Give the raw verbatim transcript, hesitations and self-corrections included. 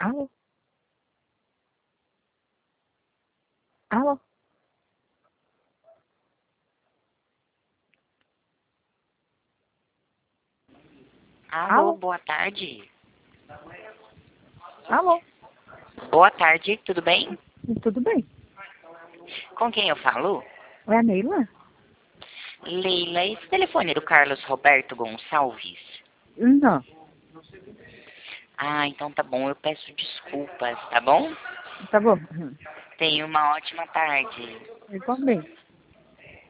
Alô? Alô? Alô, Alô? boa tarde. Alô? Boa tarde, tudo bem? Tudo bem? Com quem eu falo? É a Neila? Leila, esse telefone é do Carlos Roberto Gonçalves? Não. Ah, então tá bom, eu peço desculpas, tá bom? Tá bom. Tenha uma ótima tarde. Igualmente.